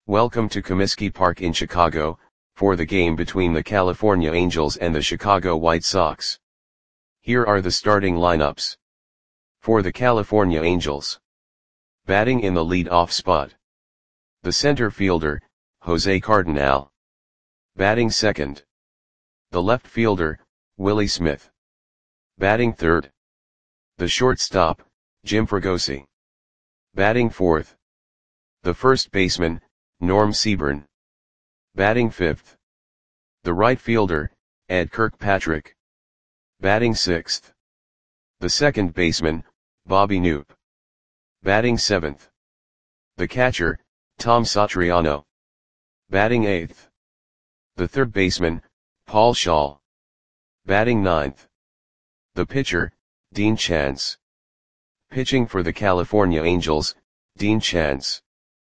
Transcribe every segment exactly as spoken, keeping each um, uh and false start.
Welcome to Comiskey Park in Chicago, for the game between the California Angels and the Chicago White Sox. Here are the starting lineups. For the California Angels. Batting in the lead-off spot. The center fielder, Jose Cardenal. Batting second. The left fielder, Willie Smith. Batting third. The shortstop, Jim Fregosi. Batting fourth. The first baseman, Norm Seaburn. Batting fifth. The right fielder, Ed Kirkpatrick. Batting sixth. The second baseman, Bobby Knoop. Batting seventh. The catcher, Tom Satriano. Batting eighth. The third baseman, Paul Schall. Batting ninth. The pitcher, Dean Chance. Pitching for the California Angels, Dean Chance.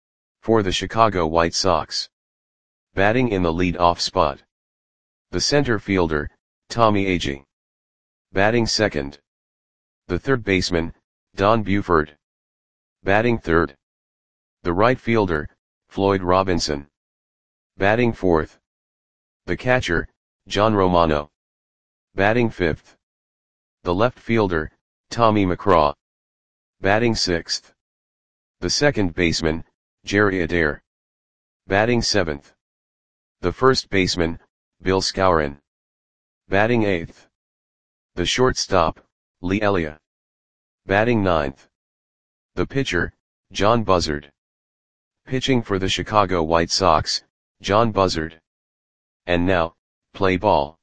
For the Chicago White Sox. Batting in the lead-off spot. The center fielder, Tommy Agee. Batting second. The third baseman, Don Buford. Batting third. The right fielder, Floyd Robinson. Batting fourth. The catcher, John Romano. Batting fifth. The left fielder, Tommy McCraw. Batting sixth. The second baseman, Jerry Adair. Batting seventh. The first baseman, Bill Skowron. Batting eighth. The shortstop, Lee Elia. Batting ninth. The pitcher, John Buzzard. Pitching for the Chicago White Sox, John Buzzard. And now, play ball.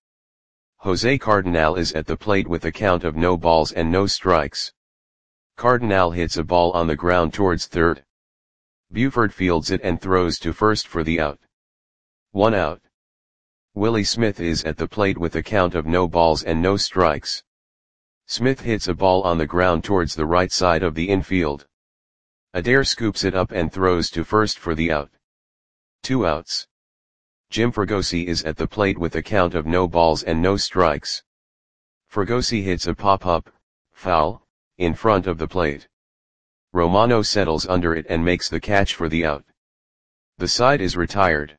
Jose Cardenal is at the plate with a count of no balls and no strikes. Cardenal hits a ball on the ground towards third. Buford fields it and throws to first for the out. One out. Willie Smith is at the plate with a count of no balls and no strikes. Smith hits a ball on the ground towards the right side of the infield. Adair scoops it up and throws to first for the out. Two outs. Jim Fregosi is at the plate with a count of no balls and no strikes. Fregosi hits a pop-up, foul, in front of the plate. Romano settles under it and makes the catch for the out. The side is retired.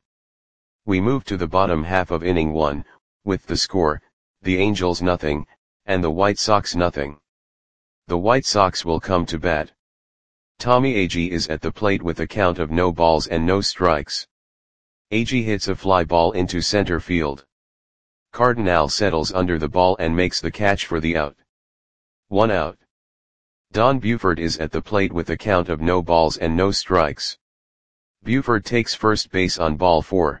We move to the bottom half of inning one, with the score, the Angels nothing, and the White Sox nothing. The White Sox will come to bat. Tommy Agee is at the plate with a count of no balls and no strikes. Agee hits a fly ball into center field. Cardenal settles under the ball and makes the catch for the out. One out. Don Buford is at the plate with a count of no balls and no strikes. Buford takes first base on ball four.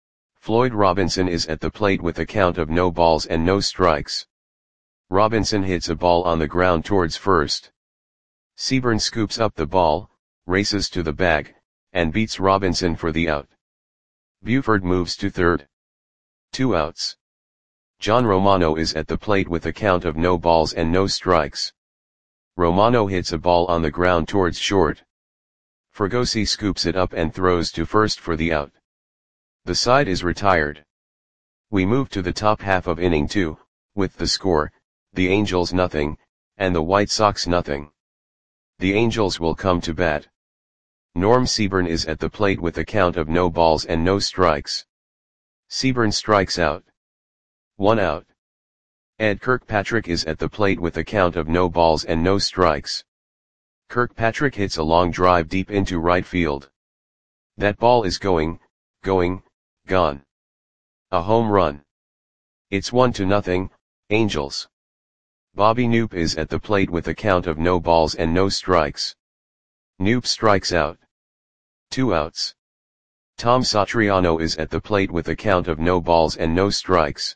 Floyd Robinson is at the plate with a count of no balls and no strikes. Robinson hits a ball on the ground towards first. Seaburn scoops up the ball, races to the bag, and beats Robinson for the out. Buford moves to third. Two outs. John Romano is at the plate with a count of no balls and no strikes. Romano hits a ball on the ground towards short. Fregosi scoops it up and throws to first for the out. The side is retired. We move to the top half of inning two, with the score, the Angels nothing, and the White Sox nothing. The Angels will come to bat. Norm Seaburn is at the plate with a count of no balls and no strikes. Seaburn strikes out. One out. Ed Kirkpatrick is at the plate with a count of no balls and no strikes. Kirkpatrick hits a long drive deep into right field. That ball is going, going, gone. A home run. It's one to nothing, Angels. Bobby Knoop is at the plate with a count of no balls and no strikes. Knoop strikes out. Two outs. Tom Satriano is at the plate with a count of no balls and no strikes.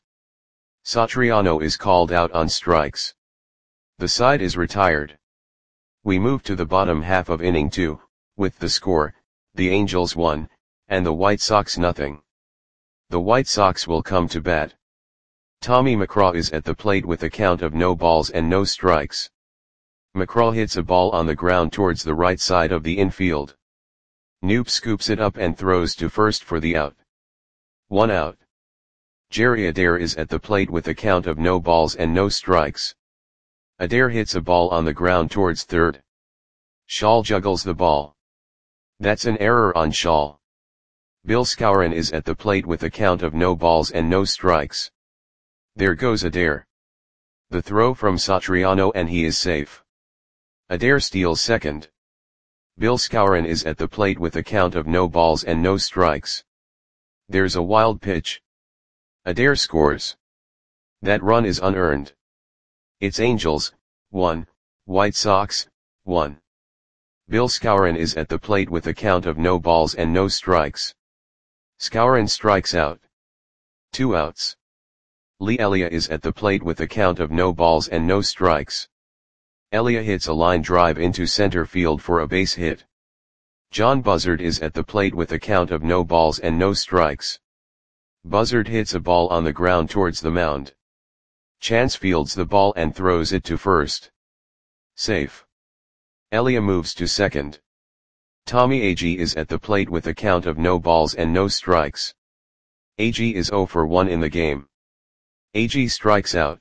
Satriano is called out on strikes. The side is retired. We move to the bottom half of inning two, with the score, the Angels one, and the White Sox nothing. The White Sox will come to bat. Tommy McCraw is at the plate with a count of no balls and no strikes. McCraw hits a ball on the ground towards the right side of the infield. Knoop scoops it up and throws to first for the out. One out. Jerry Adair is at the plate with a count of no balls and no strikes. Adair hits a ball on the ground towards third. Schall juggles the ball. That's an error on Schall. Bill Skowron is at the plate with a count of no balls and no strikes. There goes Adair. The throw from Satriano and he is safe. Adair steals second. Bill Skowron is at the plate with a count of no balls and no strikes. There's a wild pitch. Adair scores. That run is unearned. It's Angels, one, White Sox, one. Bill Skowron is at the plate with a count of no balls and no strikes. Skowron strikes out. Two outs. Lee Elia is at the plate with a count of no balls and no strikes. Elia hits a line drive into center field for a base hit. John Buzzard is at the plate with a count of no balls and no strikes. Buzzard hits a ball on the ground towards the mound. Chance fields the ball and throws it to first. Safe. Elia moves to second. Tommy Agee is at the plate with a count of no balls and no strikes. Agee is zero for one in the game. Agee strikes out.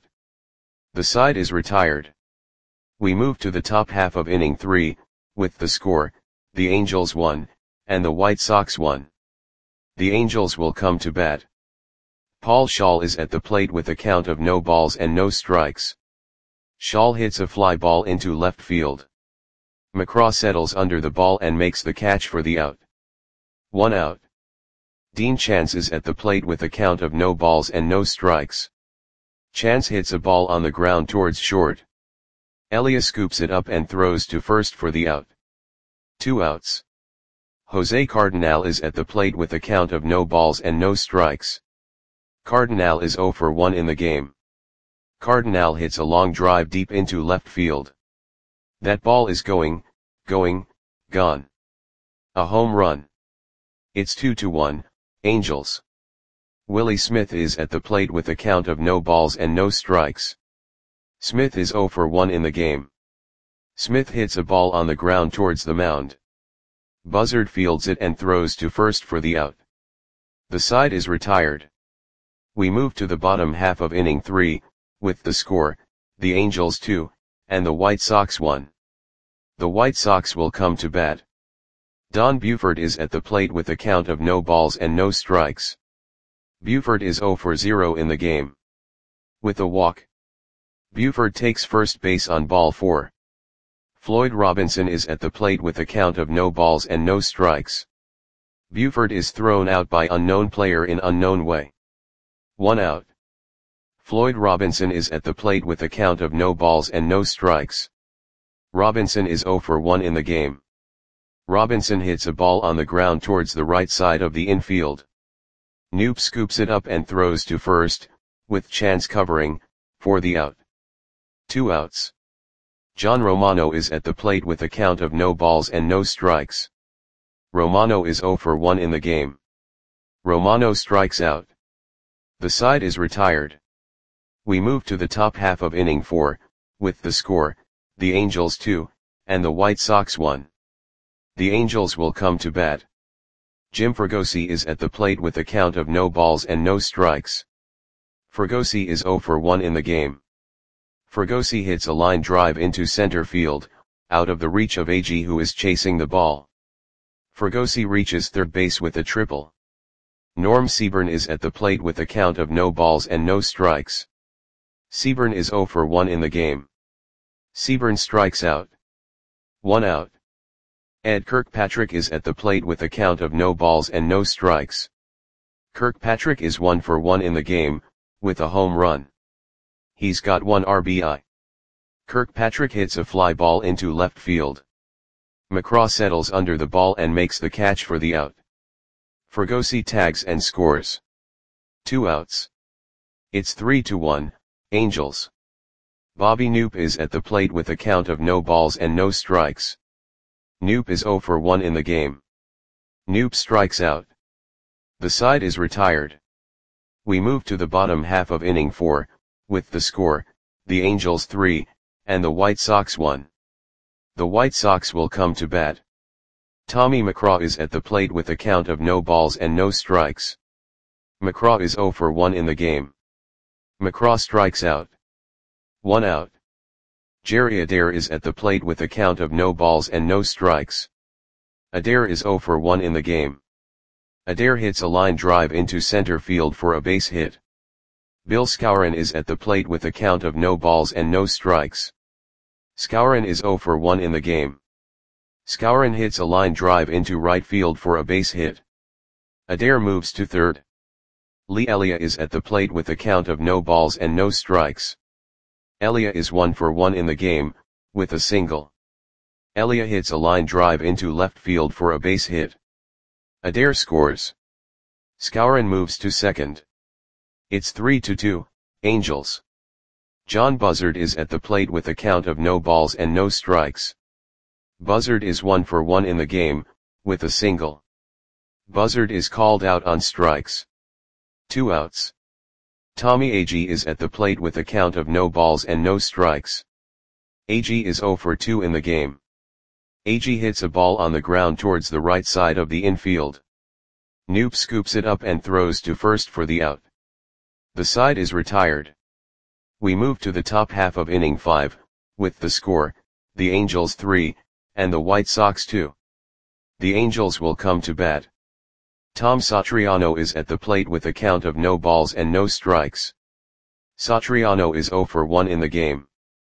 The side is retired. We move to the top half of inning three, with the score, the Angels one, and the White Sox one. The Angels will come to bat. Paul Schaal is at the plate with a count of no balls and no strikes. Schaal hits a fly ball into left field. McCraw settles under the ball and makes the catch for the out. One out. Dean Chance is at the plate with a count of no balls and no strikes. Chance hits a ball on the ground towards short. Elia scoops it up and throws to first for the out. Two outs. Jose Cardenal is at the plate with a count of no balls and no strikes. Cardenal is zero for one in the game. Cardenal hits a long drive deep into left field. That ball is going, going, gone. A home run. It's two to one, Angels. Willie Smith is at the plate with a count of no balls and no strikes. Smith is zero for one in the game. Smith hits a ball on the ground towards the mound. Buzzard fields it and throws to first for the out. The side is retired. We move to the bottom half of inning three, with the score, the Angels two, and the White Sox one. The White Sox will come to bat. Don Buford is at the plate with a count of no balls and no strikes. Buford is zero for zero in the game. With a walk. Buford takes first base on ball four. Floyd Robinson is at the plate with a count of no balls and no strikes. Buford is thrown out by unknown player in unknown way. One out. Floyd Robinson is at the plate with a count of no balls and no strikes. Robinson is zero for one in the game. Robinson hits a ball on the ground towards the right side of the infield. Knoop scoops it up and throws to first, with Chance covering, for the out. Two outs. John Romano is at the plate with a count of no balls and no strikes. Romano is zero for one in the game. Romano strikes out. The side is retired. We move to the top half of inning four, with the score, the Angels two, and the White Sox one. The Angels will come to bat. Jim Fregosi is at the plate with a count of no balls and no strikes. Fregosi is zero for one in the game. Fregosi hits a line drive into center field, out of the reach of Agee who is chasing the ball. Fregosi reaches third base with a triple. Norm Seaburn is at the plate with a count of no balls and no strikes. Seaburn is zero for one in the game. Seaburn strikes out. One out. Ed Kirkpatrick is at the plate with a count of no balls and no strikes. Kirkpatrick is one for one in the game, with a home run. He's got one R B I. Kirkpatrick hits a fly ball into left field. McCraw settles under the ball and makes the catch for the out. Fregosi tags and scores. Two outs. It's three to one, Angels. Bobby Knoop is at the plate with a count of no balls and no strikes. Knoop is zero for one in the game. Knoop strikes out. The side is retired. We move to the bottom half of inning four, with the score, the Angels three, and the White Sox one. The White Sox will come to bat. Tommy McCraw is at the plate with a count of no balls and no strikes. McCraw is zero for one in the game. McCraw strikes out. One out. Jerry Adair is at the plate with a count of no balls and no strikes. Adair is zero for one in the game. Adair hits a line drive into center field for a base hit. Bill Skowron is at the plate with a count of no balls and no strikes. Skowron is zero for one in the game. Skowron hits a line drive into right field for a base hit. Adair moves to third. Lee Elia is at the plate with a count of no balls and no strikes. Elia is one for one in the game, with a single. Elia hits a line drive into left field for a base hit. Adair scores. Skowron moves to second. It's three to two, Angels. John Buzzard is at the plate with a count of no balls and no strikes. Buzzard is one for one in the game, with a single. Buzzard is called out on strikes. Two outs. Tommy Agee is at the plate with a count of no balls and no strikes. Agee is zero for two in the game. Agee hits a ball on the ground towards the right side of the infield. Knoop scoops it up and throws to first for the out. The side is retired. We move to the top half of inning five, with the score, the Angels three, and the White Sox two. The Angels will come to bat. Tom Satriano is at the plate with a count of no balls and no strikes. Satriano is zero for one in the game.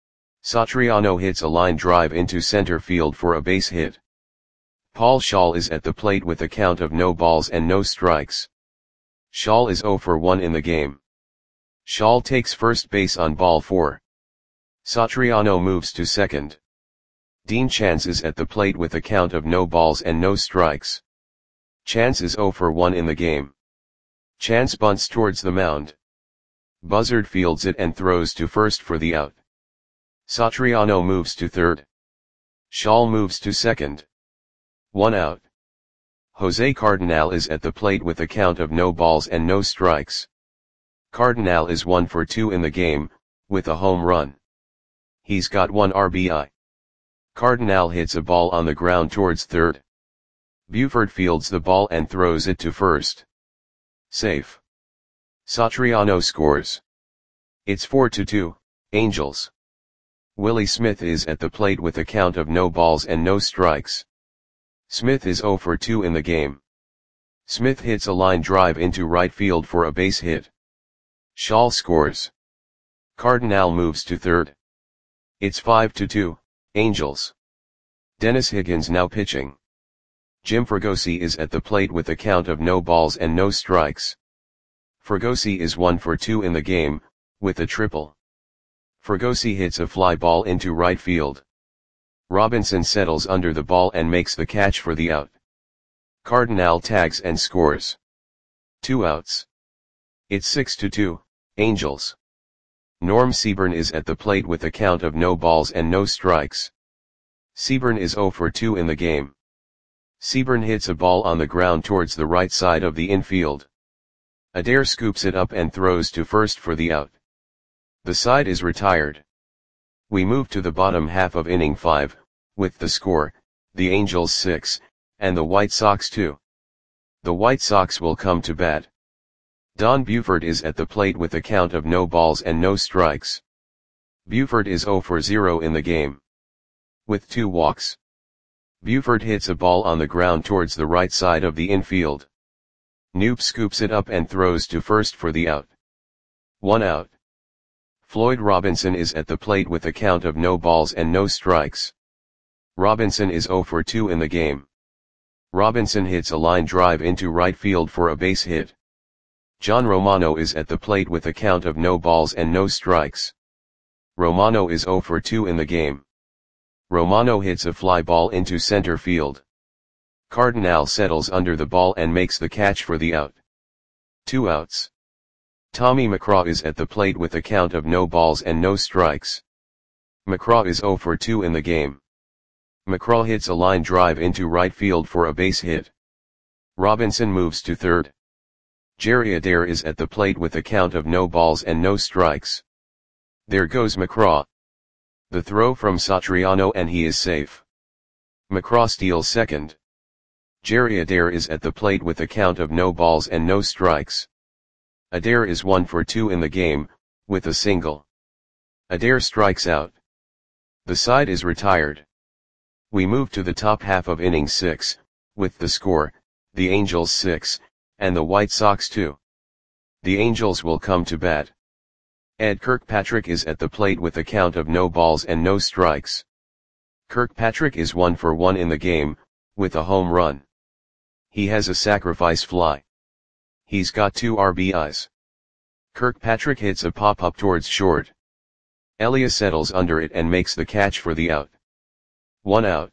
Satriano hits a line drive into center field for a base hit. Paul Schaal is at the plate with a count of no balls and no strikes. Schaal is zero for one in the game. Schaal takes first base on ball four. Satriano moves to second. Dean Chance is at the plate with a count of no balls and no strikes. Chance is zero for one in the game. Chance bunts towards the mound. Buzzard fields it and throws to first for the out. Satriano moves to third. Schaal moves to second. One out. Jose Cardinal is at the plate with a count of no balls and no strikes. Cardinal is one for two in the game, with a home run. He's got one R B I. Cardinal hits a ball on the ground towards third. Buford fields the ball and throws it to first. Safe. Satriano scores. It's four to two, Angels. Willie Smith is at the plate with a count of no balls and no strikes. Smith is zero for two in the game. Smith hits a line drive into right field for a base hit. Schaal scores. Cardinal moves to third. It's five to two, Angels. Dennis Higgins now pitching. Jim Fregosi is at the plate with a count of no balls and no strikes. Fregosi is one for two in the game, with a triple. Fregosi hits a fly ball into right field. Robinson settles under the ball and makes the catch for the out. Cardinal tags and scores. Two outs. It's six to two, Angels. Norm Seaburn is at the plate with a count of no balls and no strikes. Seaburn is zero for two in the game. Seaburn hits a ball on the ground towards the right side of the infield. Adair scoops it up and throws to first for the out. The side is retired. We move to the bottom half of inning five, with the score, the Angels six, and the White Sox two. The White Sox will come to bat. Don Buford is at the plate with a count of no balls and no strikes. Buford is zero for zero in the game. With two walks. Buford hits a ball on the ground towards the right side of the infield. Knoop scoops it up and throws to first for the out. One out. Floyd Robinson is at the plate with a count of no balls and no strikes. Robinson is zero for two in the game. Robinson hits a line drive into right field for a base hit. John Romano is at the plate with a count of no balls and no strikes. Romano is zero for two in the game. Romano hits a fly ball into center field. Cardinal settles under the ball and makes the catch for the out. Two outs. Tommy McCraw is at the plate with a count of no balls and no strikes. McCraw is zero for two in the game. McCraw hits a line drive into right field for a base hit. Robinson moves to third. Jerry Adair is at the plate with a count of no balls and no strikes. There goes McCraw. The throw from Satriano and he is safe. McCraw steals second. Jerry Adair is at the plate with a count of no balls and no strikes. Adair is one for two in the game, with a single. Adair strikes out. The side is retired. We move to the top half of inning six, with the score, the Angels six, and the White Sox two. The Angels will come to bat. Ed Kirkpatrick is at the plate with a count of no balls and no strikes. Kirkpatrick is one for one in the game, with a home run. He has a sacrifice fly. He's got two R B Is. Kirkpatrick hits a pop-up towards short. Elia settles under it and makes the catch for the out. One out.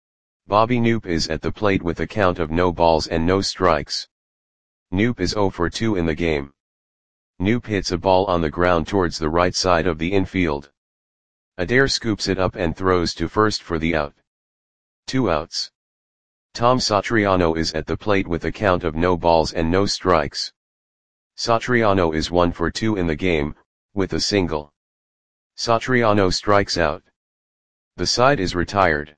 Bobby Knoop is at the plate with a count of no balls and no strikes. Knoop is zero for two in the game. Knoop hits a ball on the ground towards the right side of the infield. Adair scoops it up and throws to first for the out. Two outs. Tom Satriano is at the plate with a count of no balls and no strikes. Satriano is one for two in the game, with a single. Satriano strikes out. The side is retired.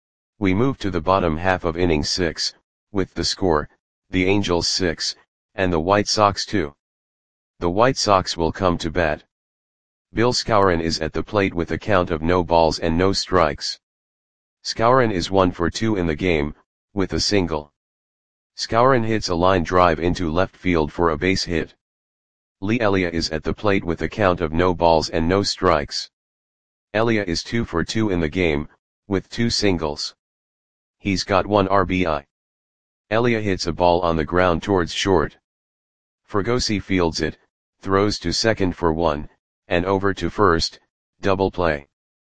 We move to the bottom half of inning six, with the score, the Angels six, and the White Sox two. The White Sox will come to bat. Bill Skowron is at the plate with a count of no balls and no strikes. Skowron is one for two in the game, with a single. Skowron hits a line drive into left field for a base hit. Lee Elia is at the plate with a count of no balls and no strikes. Elia is two for two in the game, with two singles. He's got one R B I. Elia hits a ball on the ground towards short. Fregosi fields it, throws to second for one, and over to first, double play.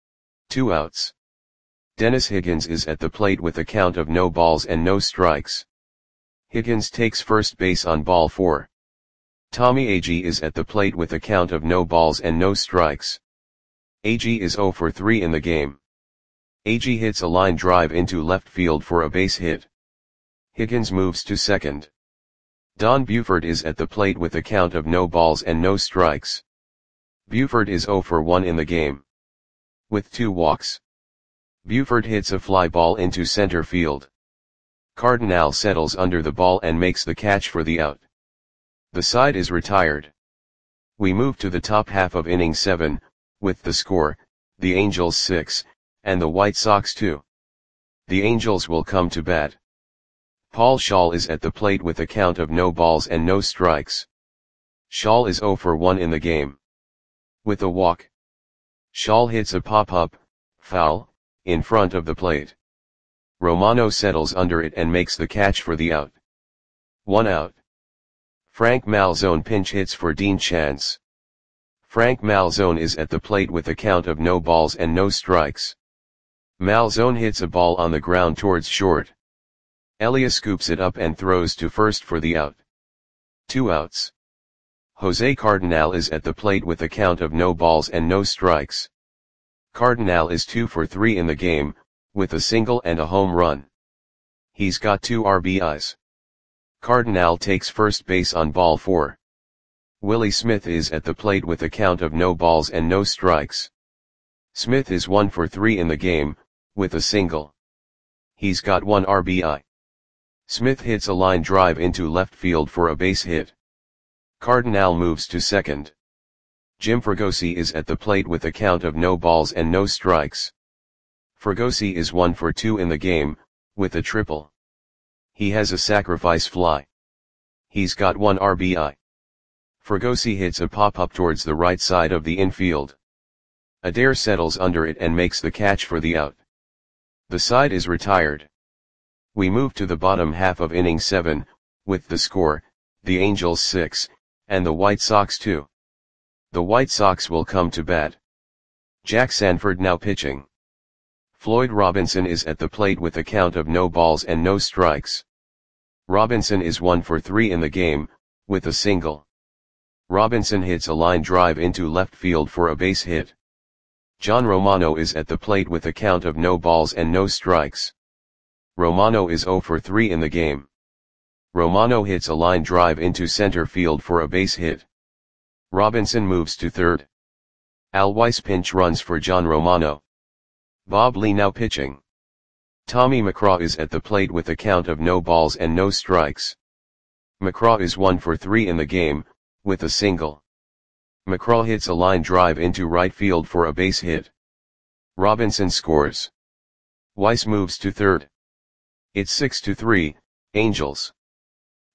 Two outs. Dennis Higgins is at the plate with a count of no balls and no strikes. Higgins takes first base on ball four. Tommy Agee is at the plate with a count of no balls and no strikes. Agee is zero for three in the game. Agee hits a line drive into left field for a base hit. Higgins moves to second. Don Buford is at the plate with a count of no balls and no strikes. Buford is zero for one in the game. With two walks. Buford hits a fly ball into center field. Cardinal settles under the ball and makes the catch for the out. The side is retired. We move to the top half of inning seven, with the score, the Angels six, and the White Sox two. The Angels will come to bat. Paul Schaal is at the plate with a count of no balls and no strikes. Schaal is zero for one in the game. With a walk. Schaal hits a pop-up, foul, in front of the plate. Romano settles under it and makes the catch for the out. One out. Frank Malzone pinch hits for Dean Chance. Frank Malzone is at the plate with a count of no balls and no strikes. Malzone hits a ball on the ground towards short. Elia scoops it up and throws to first for the out. Two outs. Jose Cardinal is at the plate with a count of no balls and no strikes. Cardinal is two for three in the game, with a single and a home run. He's got two R B Is. Cardinal takes first base on ball four. Willie Smith is at the plate with a count of no balls and no strikes. Smith is one for three in the game, with a single. He's got one R B I. Smith hits a line drive into left field for a base hit. Cardinal moves to second. Jim Fregosi is at the plate with a count of no balls and no strikes. Fregosi is one for two in the game, with a triple. He has a sacrifice fly. He's got one R B I. Fregosi hits a pop-up towards the right side of the infield. Adair settles under it and makes the catch for the out. The side is retired. We move to the bottom half of inning seven, with the score, the Angels six, and the White Sox two. The White Sox will come to bat. Jack Sanford now pitching. Floyd Robinson is at the plate with a count of no balls and no strikes. Robinson is one for three in the game, with a single. Robinson hits a line drive into left field for a base hit. John Romano is at the plate with a count of no balls and no strikes. Romano is zero for three in the game. Romano hits a line drive into center field for a base hit. Robinson moves to third. Al Weiss pinch runs for John Romano. Bob Lee now pitching. Tommy McCraw is at the plate with a count of no balls and no strikes. McCraw is one for three in the game, with a single. McCraw hits a line drive into right field for a base hit. Robinson scores. Weiss moves to third. It's six to three, Angels.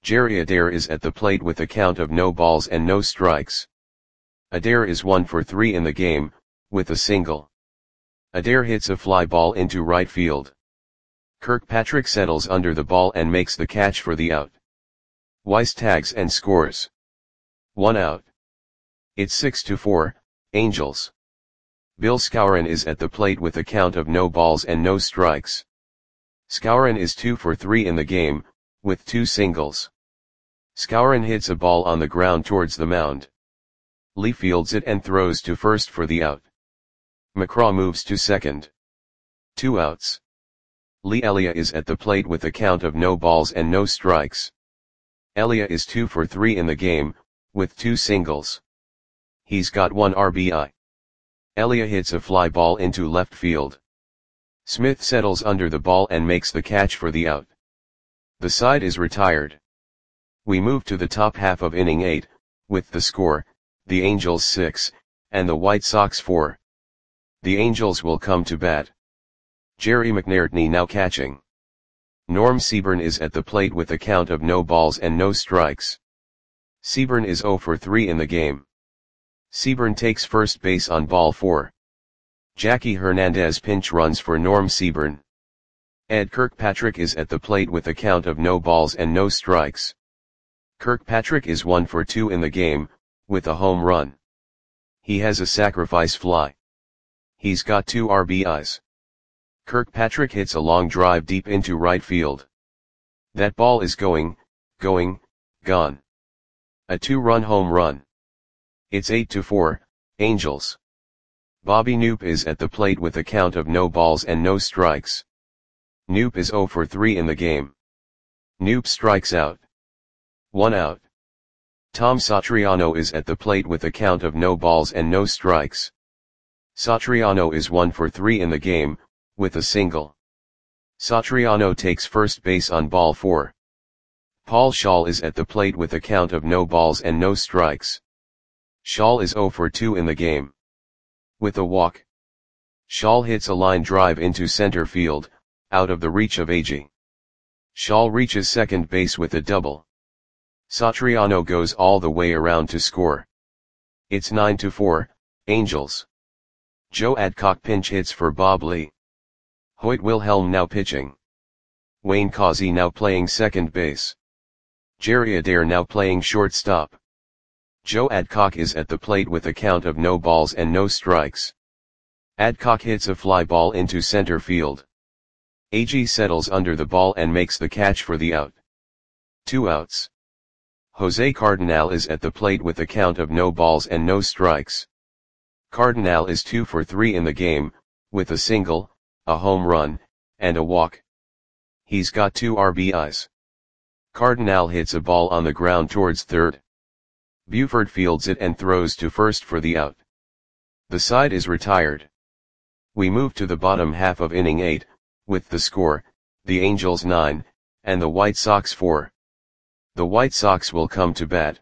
Jerry Adair is at the plate with a count of no balls and no strikes. Adair is one for three in the game, with a single. Adair hits a fly ball into right field. Kirkpatrick settles under the ball and makes the catch for the out. Weiss tags and scores. One out. It's six to four, Angels. Bill Skowron is at the plate with a count of no balls and no strikes. Skowron is two for three in the game, with two singles. Skowron hits a ball on the ground towards the mound. Lee fields it and throws to first for the out. McCraw moves to second. Two outs. Lee Elia is at the plate with a count of no balls and no strikes. Elia is two for three in the game, with two singles. He's got one R B I. Elia hits a fly ball into left field. Smith settles under the ball and makes the catch for the out. The side is retired. We move to the top half of inning eight, with the score, the Angels six, and the White Sox four. The Angels will come to bat. Jerry McNairtney now catching. Norm Seaburn is at the plate with a count of no balls and no strikes. Seaburn is zero for three in the game. Seaburn takes first base on ball four. Jackie Hernandez pinch runs for Norm Seaburn. Ed Kirkpatrick is at the plate with a count of no balls and no strikes. Kirkpatrick is one for two in the game, with a home run. He has a sacrifice fly. He's got two R B Is. Kirkpatrick hits a long drive deep into right field. That ball is going, going, gone. A two-run home run. It's eight to four, Angels. Bobby Knoop is at the plate with a count of no balls and no strikes. Knoop is zero for three in the game. Knoop strikes out. One out. Tom Satriano is at the plate with a count of no balls and no strikes. Satriano is one for three in the game, with a single. Satriano takes first base on ball four. Paul Schall is at the plate with a count of no balls and no strikes. Schall is zero for two in the game. With a walk. Schall hits a line drive into center field, out of the reach of Agee. Schall reaches second base with a double. Satriano goes all the way around to score. It's nine to four, Angels. Joe Adcock pinch hits for Bob Lee. Hoyt Wilhelm now pitching. Wayne Causey now playing second base. Jerry Adair now playing shortstop. Joe Adcock is at the plate with a count of no balls and no strikes. Adcock hits a fly ball into center field. Agee settles under the ball and makes the catch for the out. Two outs. Jose Cardinal is at the plate with a count of no balls and no strikes. Cardinal is two for three in the game, with a single, a home run, and a walk. He's got two R B Is. Cardinal hits a ball on the ground towards third. Buford fields it and throws to first for the out. The side is retired. We move to the bottom half of inning eight, with the score, the Angels nine, and the White Sox four. The White Sox will come to bat.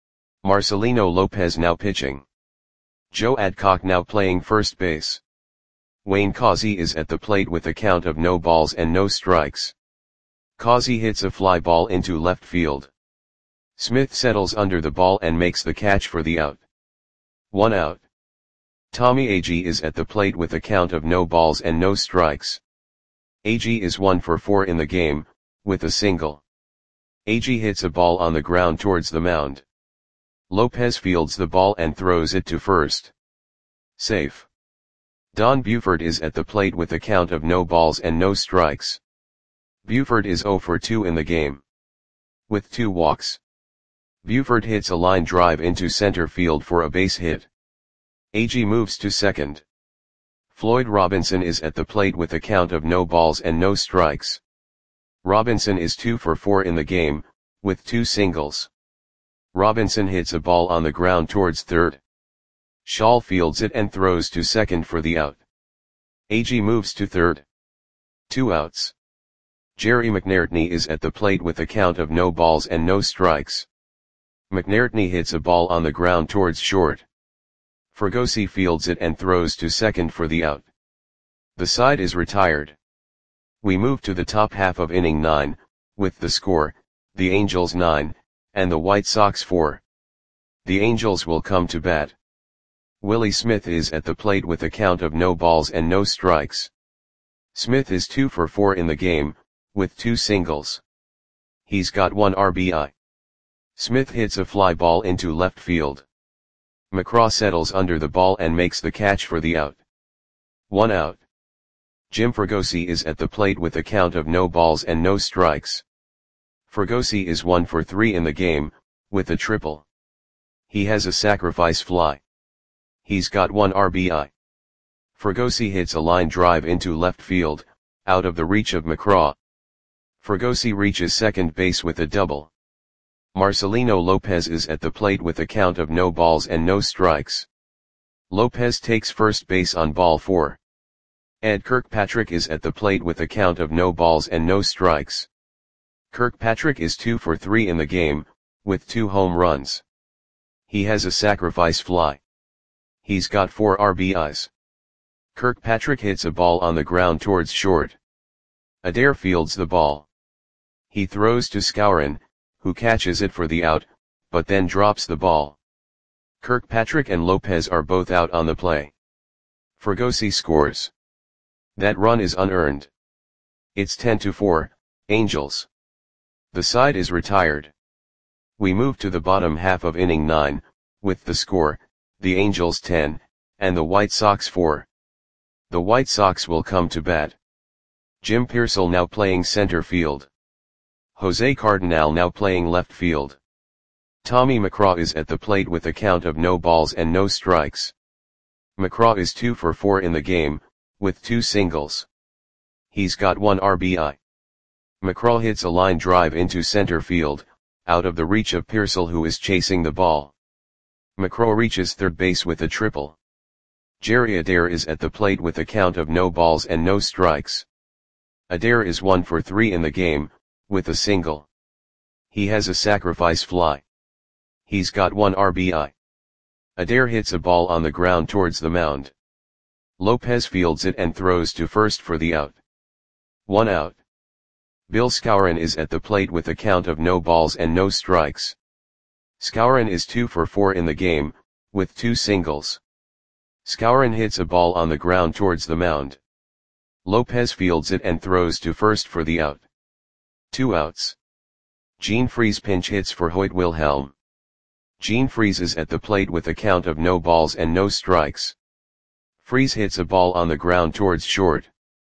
Marcelino Lopez now pitching. Joe Adcock now playing first base. Wayne Causey is at the plate with a count of no balls and no strikes. Causey hits a fly ball into left field. Smith settles under the ball and makes the catch for the out. One out. Tommy Agee is at the plate with a count of no balls and no strikes. Agee is one for four in the game, with a single. Agee hits a ball on the ground towards the mound. Lopez fields the ball and throws it to first. Safe. Don Buford is at the plate with a count of no balls and no strikes. Buford is zero for two in the game. With two walks. Buford hits a line drive into center field for a base hit. Agee moves to second. Floyd Robinson is at the plate with a count of no balls and no strikes. Robinson is two for four in the game, with two singles. Robinson hits a ball on the ground towards third. Schall fields it and throws to second for the out. Agee moves to third. Two outs. Jerry McNairtney is at the plate with a count of no balls and no strikes. McNairtney hits a ball on the ground towards short. Fregosi fields it and throws to second for the out. The side is retired. We move to the top half of inning nine, with the score, the Angels nine, and the White Sox four. The Angels will come to bat. Willie Smith is at the plate with a count of no balls and no strikes. Smith is two for four in the game, with two singles. He's got one R B I. Smith hits a fly ball into left field. McCraw settles under the ball and makes the catch for the out. One out. Jim Fregosi is at the plate with a count of no balls and no strikes. Fregosi is one for three in the game, with a triple. He has a sacrifice fly. He's got one R B I. Fregosi hits a line drive into left field, out of the reach of McCraw. Fregosi reaches second base with a double. Marcelino Lopez is at the plate with a count of no balls and no strikes. Lopez takes first base on ball four. Ed Kirkpatrick is at the plate with a count of no balls and no strikes. Kirkpatrick is two for three in the game, with two home runs. He has a sacrifice fly. He's got four R B Is. Kirkpatrick hits a ball on the ground towards short. Adair fields the ball. He throws to Skowron, who catches it for the out, but then drops the ball. Kirkpatrick and Lopez are both out on the play. Fregosi scores. That run is unearned. It's ten to four, Angels. The side is retired. We move to the bottom half of inning nine, with the score, the Angels ten, and the White Sox four. The White Sox will come to bat. Jim Piersall now playing center field. Jose Cardinal now playing left field. Tommy McCraw is at the plate with a count of no balls and no strikes. McCraw is two for four in the game, with two singles. He's got one R B I. McCraw hits a line drive into center field, out of the reach of Piersall, who is chasing the ball. McCraw reaches third base with a triple. Jerry Adair is at the plate with a count of no balls and no strikes. Adair is one for three in the game, with a single. He has a sacrifice fly. He's got one R B I. Adair hits a ball on the ground towards the mound. Lopez fields it and throws to first for the out. One out. Bill Skowron is at the plate with a count of no balls and no strikes. Skowron is two for four in the game, with two singles. Skowron hits a ball on the ground towards the mound. Lopez fields it and throws to first for the out. Two outs. Gene Freese pinch hits for Hoyt Wilhelm. Gene Freese is at the plate with a count of no balls and no strikes. Freese hits a ball on the ground towards short.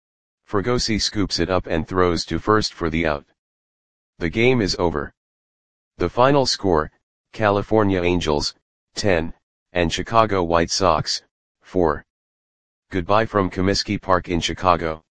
Fregosi scoops it up and throws to first for the out. The game is over. The final score, California Angels, ten, and Chicago White Sox, four. Goodbye from Comiskey Park in Chicago.